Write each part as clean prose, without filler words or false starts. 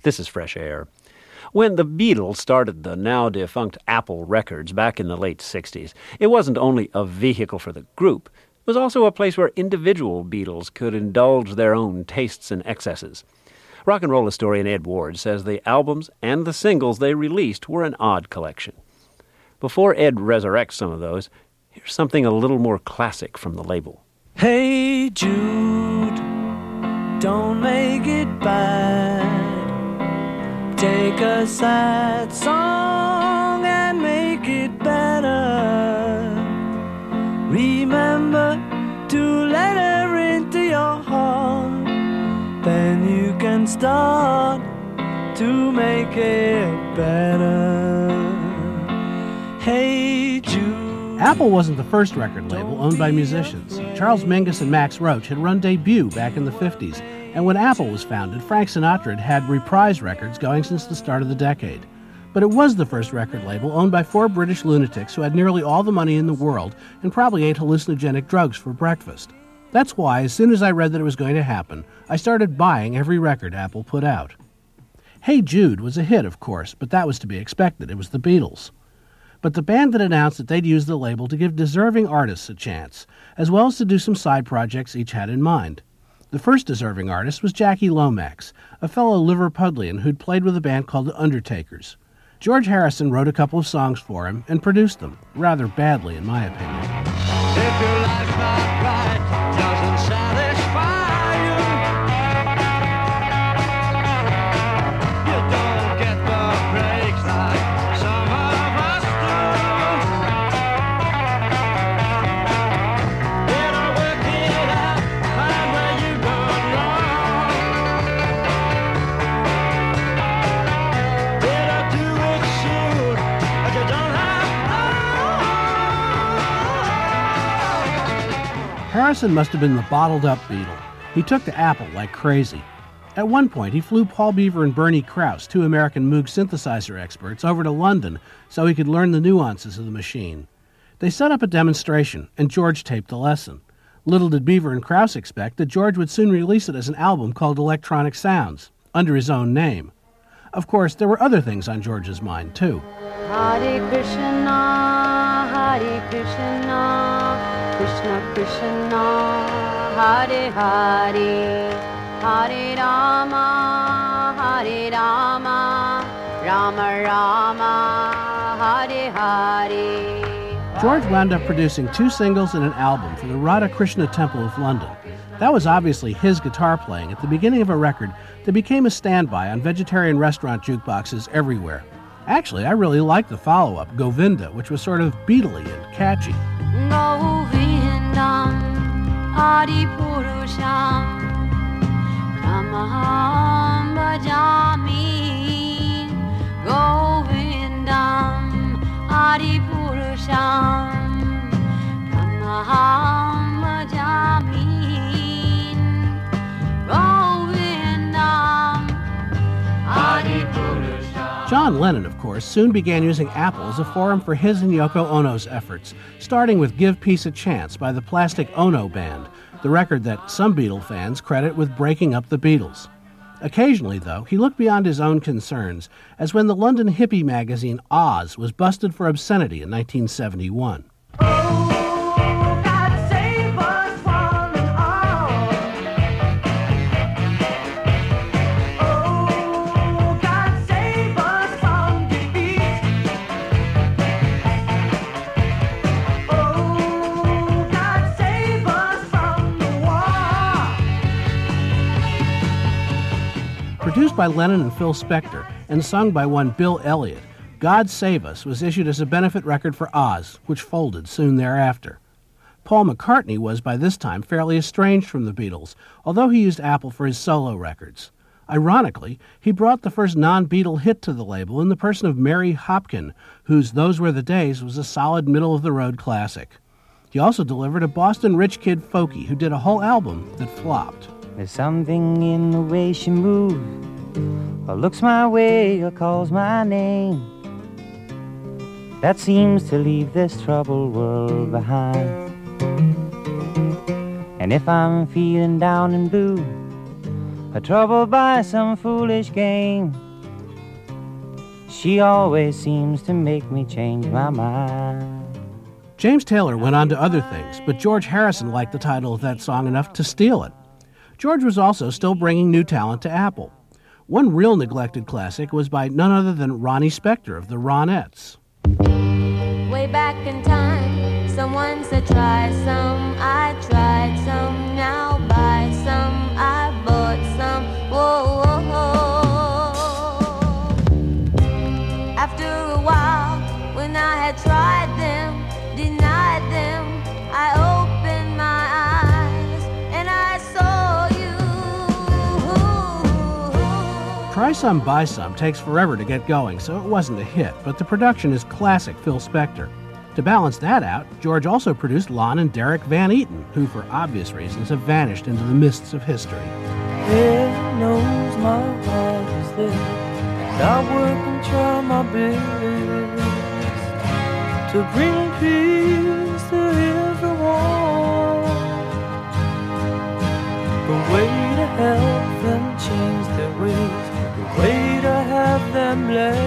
This is Fresh Air. When the Beatles started the now-defunct Apple Records back in the late 60s, it wasn't only a vehicle for the group. It was also a place where individual Beatles could indulge their own tastes and excesses. Rock and roll historian Ed Ward says the albums and the singles they released were an odd collection. Before Ed resurrects some of those, here's something a little more classic from the label. Hey Jude, don't make it bad. Take a sad song and make it better. Remember to let her into your heart. Then you can start to make it better. Hey Jude. Apple wasn't the first record label owned by musicians. Charles Mingus and Max Roach had run Debut back in the 50s, and when Apple was founded, Frank Sinatra had Reprise Records going since the start of the decade. But it was the first record label owned by 4 British lunatics who had nearly all the money in the world and probably ate hallucinogenic drugs for breakfast. That's why, as soon as I read that it was going to happen, I started buying every record Apple put out. Hey Jude was a hit, of course, but that was to be expected. It was the Beatles. But the band that announced that they'd use the label to give deserving artists a chance, as well as to do some side projects each had in mind. The first deserving artist was Jackie Lomax, a fellow Liverpudlian who'd played with a band called the Undertakers. George Harrison wrote a couple of songs for him and produced them, rather badly in my opinion. If your life's not right, doesn't satisfy you, you don't get the breaks like some of us do. Better work it out, find where you gone wrong. Better do it soon, but you don't have Harrison must have been the bottled-up Beatle. He took to Apple like crazy. At one point, he flew Paul Beaver and Bernie Krause, 2 American Moog synthesizer experts, over to London so he could learn the nuances of the machine. They set up a demonstration, and George taped the lesson. Little did Beaver and Krause expect that George would soon release it as an album called Electronic Sounds, under his own name. Of course, there were other things on George's mind, too. Hare Krishna, Krishna Krishna, Hare Hare, Hare Rama, Rama Rama, Hare Hare. George wound up producing 2 singles and an album for the Radha Krishna Temple of London. That was obviously his guitar playing at the beginning of a record that became a standby on vegetarian restaurant jukeboxes everywhere. Actually, I really liked the follow-up, Govinda, which was sort of Beatle-y and catchy. Govindam Adi Purusham Ramaham Bhajami Govindam Adi Purusham Ramaham Bhajami Govindam Adi Purusham. John Lennon, of course, soon began using Apple as a forum for his and Yoko Ono's efforts, starting with Give Peace a Chance by the Plastic Ono Band, the record that some Beatle fans credit with breaking up the Beatles. Occasionally, though, he looked beyond his own concerns, as when the London hippie magazine Oz was busted for obscenity in 1971. Produced by Lennon and Phil Spector and sung by one Bill Elliott, God Save Us was issued as a benefit record for Oz, which folded soon thereafter. Paul McCartney was by this time fairly estranged from the Beatles, although he used Apple for his solo records. Ironically, he brought the first non-Beatle hit to the label in the person of Mary Hopkin, whose Those Were the Days was a solid middle-of-the-road classic. He also delivered a Boston rich kid folkie who did a whole album that flopped. There's something in the way she moves, or looks my way, or calls my name, that seems to leave this troubled world behind. And if I'm feeling down and blue, troubled by some foolish game. She always seems to make me change my mind. James Taylor went on to other things, but George Harrison liked the title of that song enough to steal it. George was also still bringing new talent to Apple. One real neglected classic was by none other than Ronnie Spector of the Ronettes. Way back in time, someone said try some, I tried some, now buy some, I bought some, whoa, whoa, whoa. After a while, when I had tried them, denied them, I opened my eyes and I saw you. Try Some, Buy Some takes forever to get going, so it wasn't a hit, but the production is classic Phil Spector. To balance that out, George also produced Lon and Derek Van Eaton, who for obvious reasons have vanished into the mists of history. Heaven knows my heart is there. I work and try my best to bring peace to everyone. The way to help them change their ways, the way to have them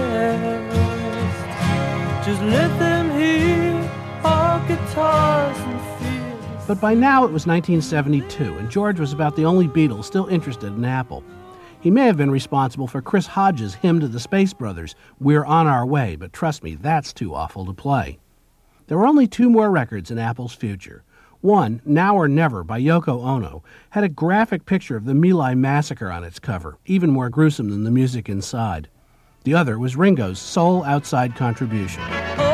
blessed. Just let them hear our guitars and feel. But by now it was 1972, and George was about the only Beatle still interested in Apple. He may have been responsible for Chris Hodges' hymn to the Space Brothers, We're on Our Way, but trust me, that's too awful to play. There were only two more records in Apple's future. One, Now or Never by Yoko Ono, had a graphic picture of the My Lai massacre on its cover, even more gruesome than the music inside. The other was Ringo's sole outside contribution.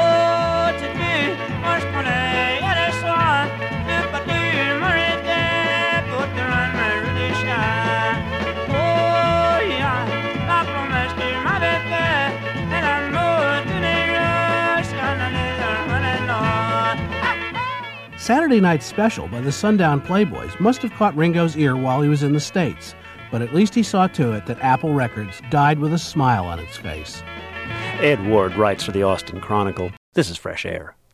Saturday Night Special by the Sundown Playboys must have caught Ringo's ear while he was in the States, but at least he saw to it that Apple Records died with a smile on its face. Ed Ward writes for the Austin Chronicle. This is Fresh Air.